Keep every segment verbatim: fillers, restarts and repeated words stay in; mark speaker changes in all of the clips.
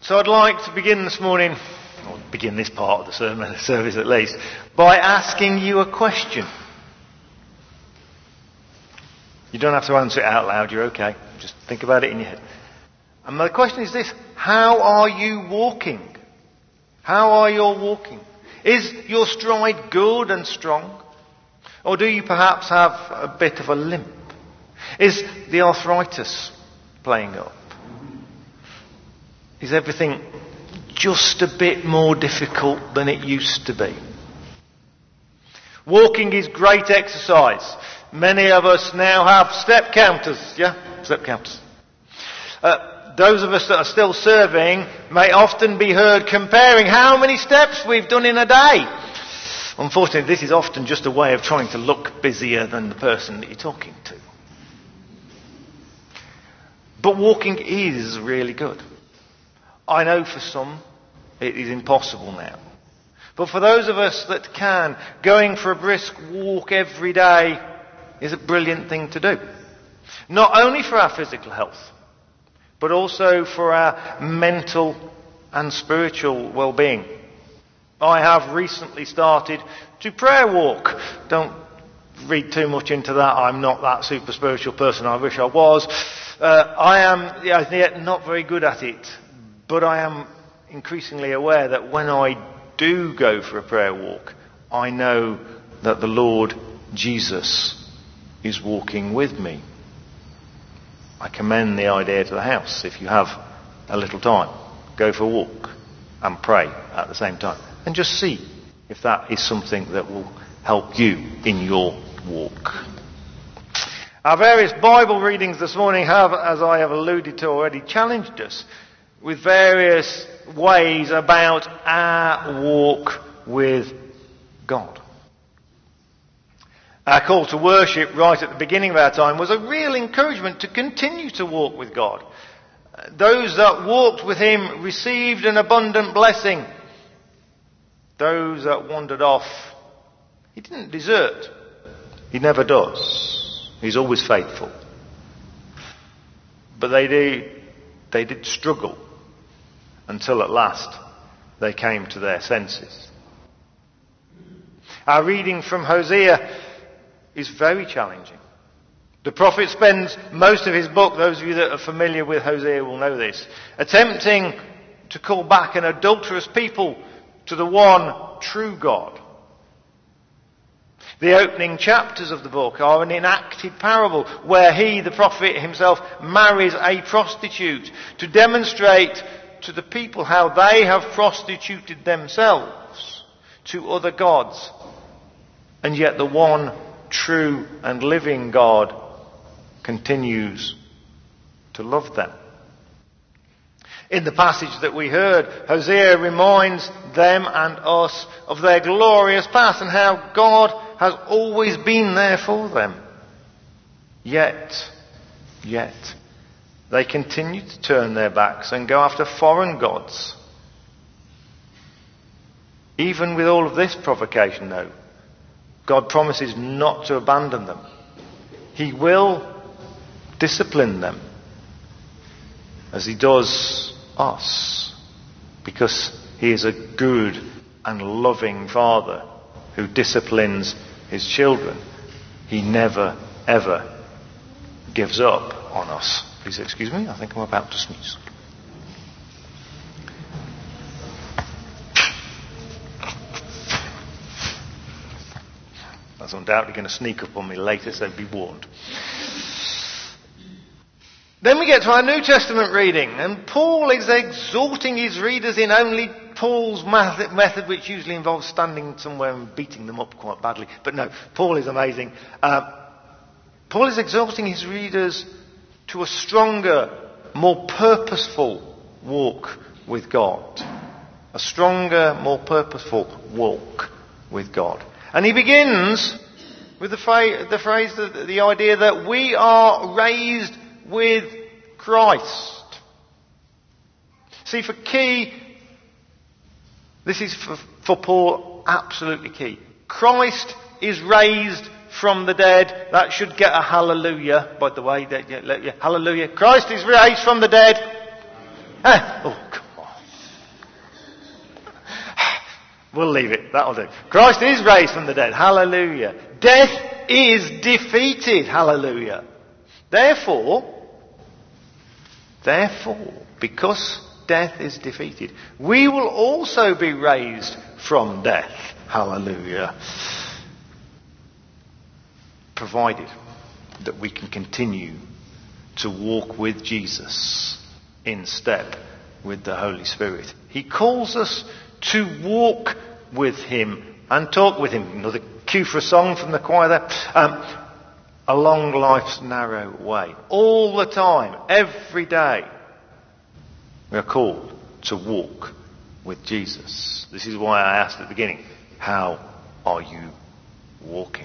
Speaker 1: So I'd like to begin this morning, or begin this part of the sermon, the service at least, by asking you a question. You don't have to answer it out loud, you're okay. Just think about it in your head. And my question is this: how are you walking? How are you walking? Is your stride good and strong? Or do you perhaps have a bit of a limp? Is the arthritis playing up? Is everything just a bit more difficult than it used to be? Walking is great exercise. Many of us now have step counters. Yeah, step counters. Uh, those of us that are still serving may often be heard comparing how many steps we've done in a day. Unfortunately, this is often just a way of trying to look busier than the person that you're talking to. But walking is really good. I know for some it is impossible now. But for those of us that can, going for a brisk walk every day is a brilliant thing to do. Not only for our physical health, but also for our mental and spiritual well-being. I have recently started to prayer walk. Don't read too much into that. I'm not that super spiritual person. I wish I was. Uh, I am yeah, yet not very good at it. But I am increasingly aware that when I do go for a prayer walk, I know that the Lord Jesus is walking with me. I commend the idea to the house. If you have a little time, go for a walk and pray at the same time. And just see if that is something that will help you in your walk. Our various Bible readings this morning have, as I have alluded to already, challenged us with various ways about our walk with God. Our call to worship right at the beginning of our time was a real encouragement to continue to walk with God. Those that walked with Him received an abundant blessing. Those that wandered off, He didn't desert. He never does. He's always faithful. But they did, they did struggle until at last they came to their senses. Our reading from Hosea is very challenging. The prophet spends most of his book, those of you that are familiar with Hosea will know this, attempting to call back an adulterous people to the one true God. The opening chapters of the book are an enacted parable where he, the prophet himself, marries a prostitute to demonstrate to the people how they have prostituted themselves to other gods. And yet the one true and living God continues to love them. In the passage that we heard, Hosea reminds them and us of their glorious past and how God has always been there for them. Yet, yet, they continue to turn their backs and go after foreign gods. Even with all of this provocation, though, God promises not to abandon them. He will discipline them as He does us, because He is a good and loving Father who disciplines His children. He never, ever gives up on us. Please excuse me, I think I'm about to sneeze. That's undoubtedly going to sneak up on me later, so be warned. Then we get to our New Testament reading, and Paul is exhorting his readers in only Paul's method, which usually involves standing somewhere and beating them up quite badly. But no, Paul is amazing. Uh, Paul is exhorting his readers to a stronger, more purposeful walk with God. A stronger, more purposeful walk with God. And he begins with the phrase, the, phrase, the, the idea that we are raised with Christ. See, for key, this is for, for Paul absolutely key. Christ is raised from the dead. That should get a hallelujah, by the way. That, yeah, yeah, hallelujah. Christ is raised from the dead. Eh, oh, come on. We'll leave it. That'll do. Christ is raised from the dead. Hallelujah. Death is defeated. Hallelujah. Therefore, therefore, because death is defeated, we will also be raised from death. Hallelujah. Provided that we can continue to walk with Jesus in step with the Holy Spirit. He calls us to walk with him and talk with him. Another cue for a song from the choir there. Um, along life's narrow way. All the time, every day, we are called to walk with Jesus. This is why I asked at the beginning, how are you walking?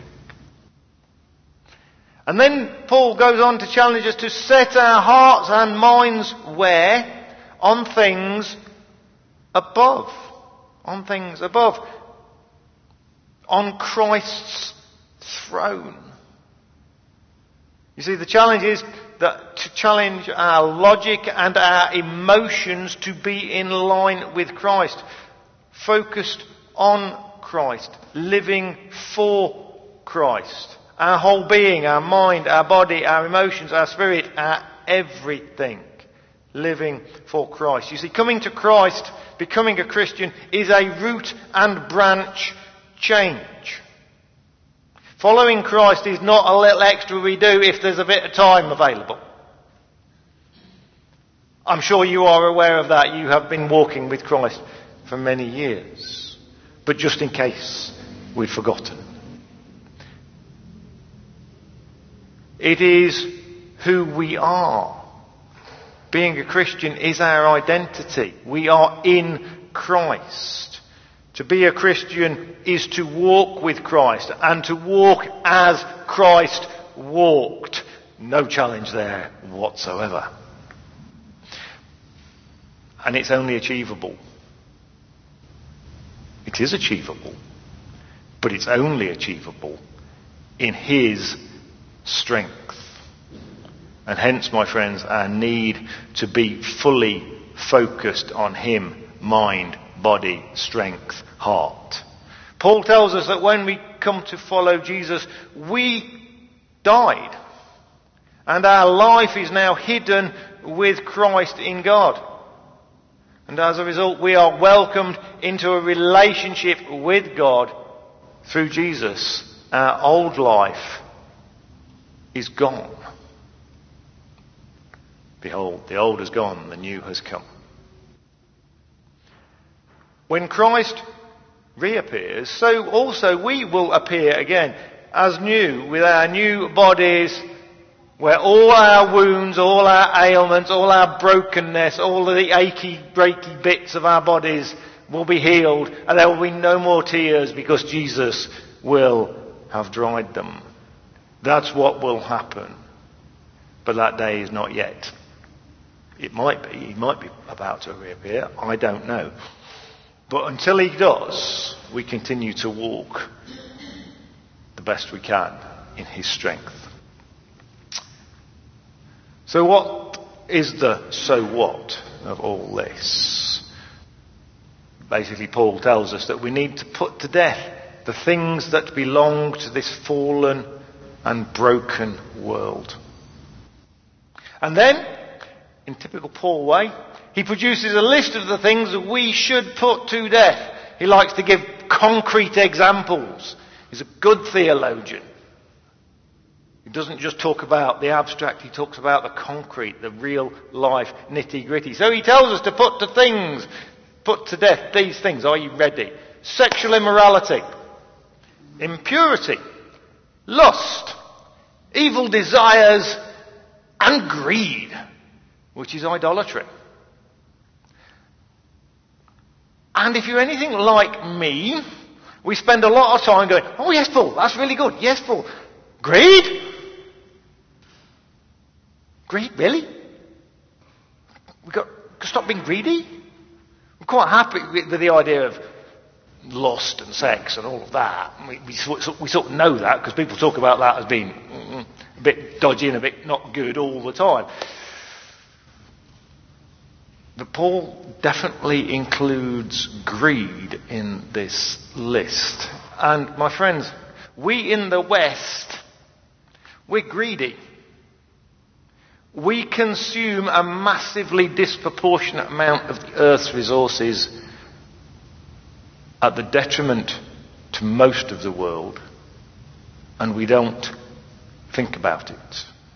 Speaker 1: And then Paul goes on to challenge us to set our hearts and minds where? On things above. On things above. On Christ's throne. You see, the challenge is that to challenge our logic and our emotions to be in line with Christ. Focused on Christ. Living for Christ. Our whole being, our mind, our body, our emotions, our spirit, our everything. Living for Christ. You see, coming to Christ, becoming a Christian, is a root and branch change. Following Christ is not a little extra we do if there's a bit of time available. I'm sure you are aware of that. You have been walking with Christ for many years. But just in case we've forgotten. It is who we are. Being a Christian is our identity. We are in Christ. To be a Christian is to walk with Christ and to walk as Christ walked. No challenge there whatsoever. And it's only achievable. It is achievable. But it's only achievable in His strength. And hence, my friends, our need to be fully focused on Him, mind, body, strength, heart. Paul tells us that when we come to follow Jesus, we died. And our life is now hidden with Christ in God. And as a result, we are welcomed into a relationship with God through Jesus. Our old life is gone. Behold, the old has gone, the new has come. When Christ reappears, so also we will appear again as new, with our new bodies, where all our wounds, all our ailments, all our brokenness, all of the achy, breaky bits of our bodies will be healed, and there will be no more tears because Jesus will have dried them. That's what will happen. But that day is not yet. It might be. He might be about to reappear. I don't know. But until he does, we continue to walk the best we can in his strength. So what is the so what of all this? Basically, Paul tells us that we need to put to death the things that belong to this fallen and broken world. And then, in typical Paul way, he produces a list of the things that we should put to death. He likes to give concrete examples. He's a good theologian. He doesn't just talk about the abstract, he talks about the concrete, the real life nitty-gritty. So he tells us to put to things, put to death these things. Are you ready? Sexual immorality, impurity, lust, evil desires, and greed, which is idolatry. And if you're anything like me, we spend a lot of time going, oh yes, Paul, that's really good. Yes, Paul. Greed? Greed, really? We've got to stop being greedy? I'm quite happy with, with the idea of lust and sex and all of that. We, we, sort, we sort of know that because people talk about that as being mm, a bit dodgy and a bit not good all the time. But Paul definitely includes greed in this list. And my friends, we in the West, we're greedy. We consume a massively disproportionate amount of the earth's resources at the detriment to most of the world, and we don't think about it.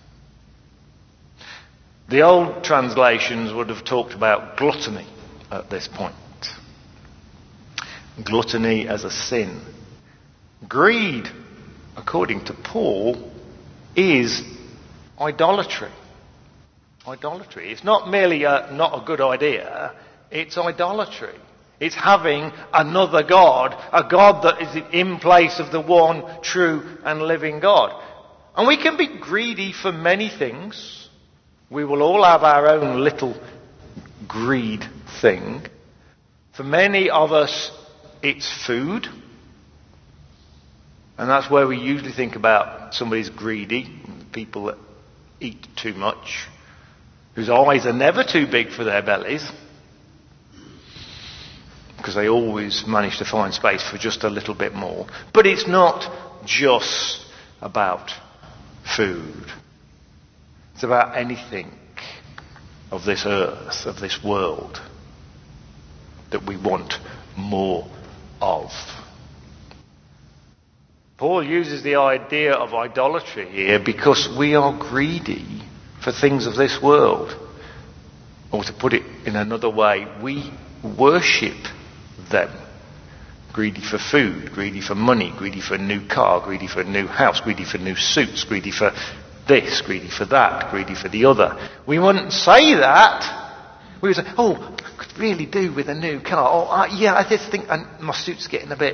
Speaker 1: The old translations would have talked about gluttony at this point. Gluttony as a sin. Greed, according to Paul, is idolatry. Idolatry. It's not merely a, not a good idea, it's idolatry. It's having another God, a God that is in place of the one true and living God. And we can be greedy for many things. We will all have our own little greed thing. For many of us, it's food. And that's where we usually think about somebody's greedy, people that eat too much, whose eyes are never too big for their bellies, because they always manage to find space for just a little bit more. But it's not just about food. It's about anything of this earth, of this world, that we want more of. Paul uses the idea of idolatry here because we are greedy for things of this world. Or to put it in another way, we worship them. Greedy for food, greedy for money, greedy for a new car, greedy for a new house, greedy for new suits, greedy for this, greedy for that, greedy for the other. We wouldn't say that. We would say, oh, I could really do with a new car. Oh, uh, yeah, I just think uh, my suit's getting a bit...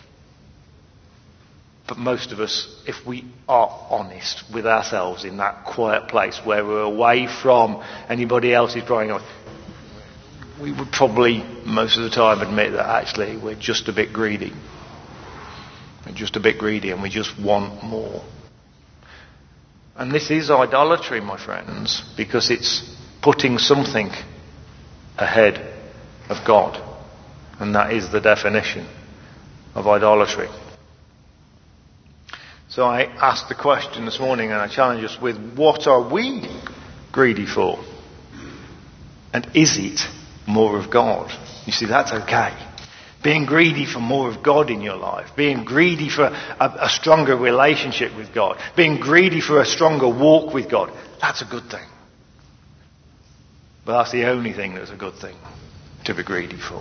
Speaker 1: But most of us, if we are honest with ourselves in that quiet place where we're away from anybody else's prying on, we would probably most of the time admit that actually we're just a bit greedy. We're just a bit greedy and we just want more. And this is idolatry, my friends, because it's putting something ahead of God. And that is the definition of idolatry. So I asked the question this morning and I challenge us with, what are we greedy for? And is it more of God? You see, that's okay. Being greedy for more of God in your life, being greedy for a, a stronger relationship with God, being greedy for a stronger walk with God, that's a good thing. But that's the only thing that's a good thing to be greedy for.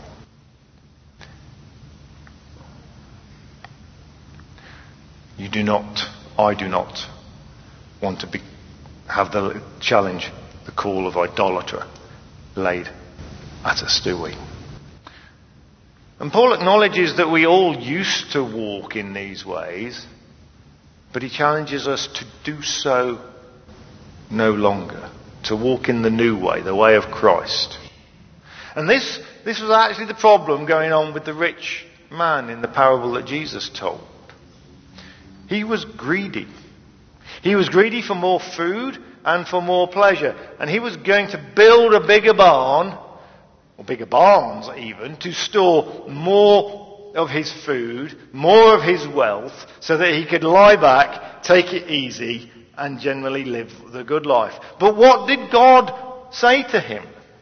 Speaker 1: You do not, I do not want to be, have the challenge, the call of idolater laid at us, do we? And Paul acknowledges that we all used to walk in these ways, but he challenges us to do so no longer, to walk in the new way, the way of Christ. And this, this was actually the problem going on with the rich man in the parable that Jesus told. He was greedy. He was greedy for more food and for more pleasure. And he was going to build a bigger barn, or bigger barns even, to store more of his food, more of his wealth, so that he could lie back, take it easy, and generally live the good life. But what did God say to him?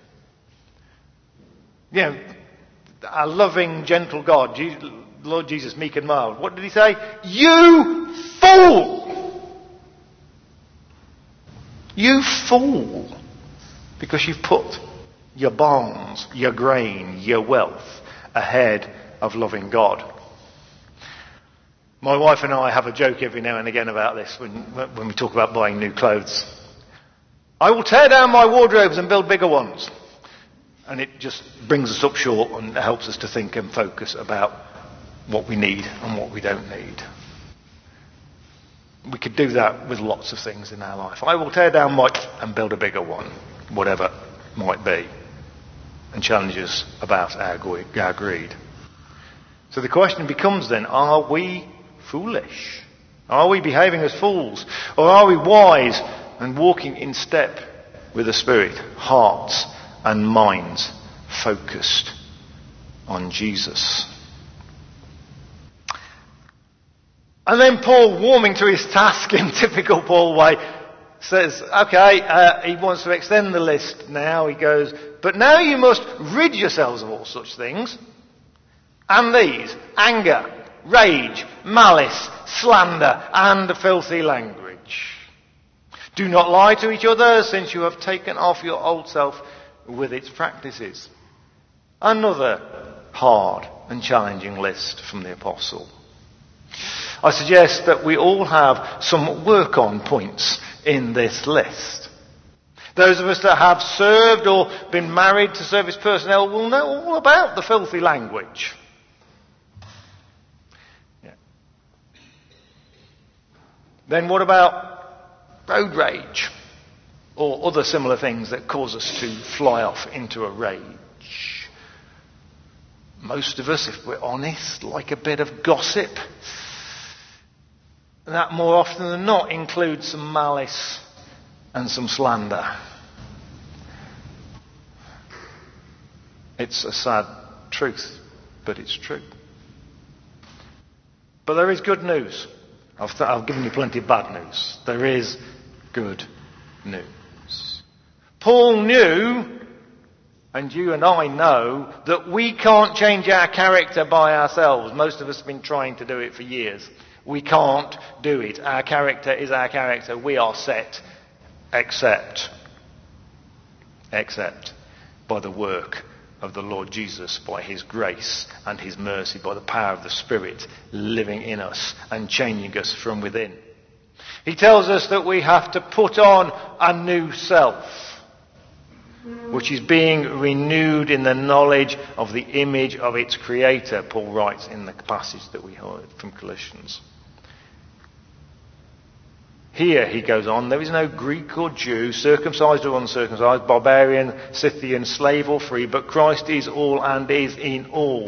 Speaker 1: You know, a loving, gentle God, Lord Jesus, meek and mild. What did he say? You fool! You fool! Because you've put your barns, your grain, your wealth ahead of loving God. My wife and I have a joke every now and again about this when, when we talk about buying new clothes. I will tear down my wardrobes and build bigger ones. And it just brings us up short and helps us to think and focus about what we need and what we don't need. We could do that with lots of things in our life. I will tear down my and build a bigger one, whatever it might be, and challenge us about our greed. So the question becomes then, are we foolish? Are we behaving as fools? Or are we wise and walking in step with the Spirit, hearts and minds focused on Jesus. And then Paul, warming to his task in typical Paul way, says, okay, uh, he wants to extend the list now. He goes, but now you must rid yourselves of all such things. And these: anger, rage, malice, slander, and filthy language. Do not lie to each other, since you have taken off your old self with its practices. Another hard and challenging list from the apostle. I suggest that we all have some work on points in this list. Those of us that have served or been married to service personnel will know all about the filthy language. Yeah. Then what about road rage or other similar things that cause us to fly off into a rage? Most of us, if we're honest, like a bit of gossip. That more often than not includes some malice and some slander. It's a sad truth, but it's true. But there is good news. I've, th- I've given you plenty of bad news. There is good news. Paul knew, and you and I know, that we can't change our character by ourselves. Most of us have been trying to do it for years. We can't do it. Our character is our character. We are set, except, except by the work of the Lord Jesus, by his grace and his mercy, by the power of the Spirit living in us and changing us from within. He tells us that we have to put on a new self, which is being renewed in the knowledge of the image of its creator, Paul writes in the passage that we heard from Colossians. Here, he goes on, there is no Greek or Jew, circumcised or uncircumcised, barbarian, Scythian, slave or free, but Christ is all and is in all.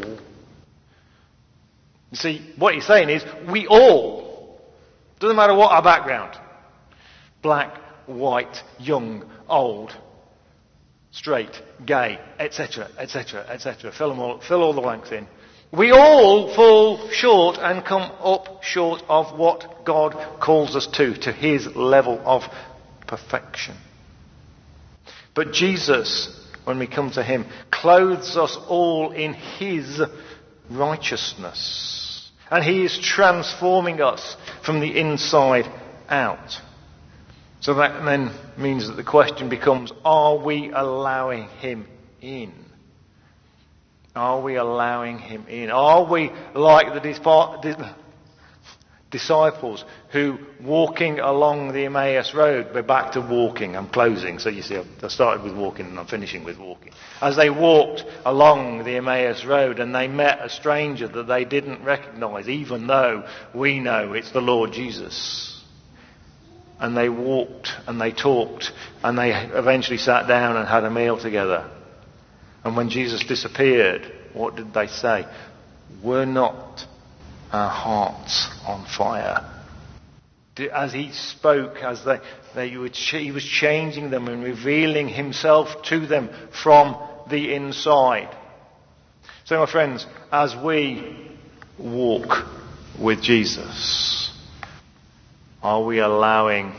Speaker 1: You see, what he's saying is, we all, doesn't matter what our background, black, white, young, old, straight, gay, et cetera, et cetera, et cetera. Fill them all, fill all the blanks in. We all fall short and come up short of what God calls us to, to his level of perfection. But Jesus, when we come to him, clothes us all in his righteousness. And he is transforming us from the inside out. So that then means that the question becomes, are we allowing him in? Are we allowing him in? Are we like the disciples who, walking along the Emmaus road, we're back to walking, I'm closing, so you see I started with walking and I'm finishing with walking. As they walked along the Emmaus road and they met a stranger that they didn't recognise, even though we know it's the Lord Jesus. And they walked and they talked and they eventually sat down and had a meal together. And when Jesus disappeared, what did they say? Were not our hearts on fire? As he spoke, as they, they were, he was changing them and revealing himself to them from the inside. So my friends, as we walk with Jesus, are we allowing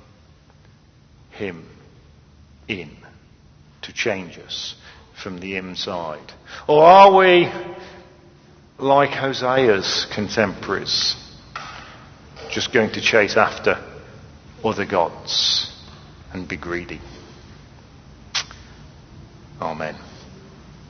Speaker 1: him in to change us from the inside? Or are we like Hosea's contemporaries, just going to chase after other gods and be greedy? Amen.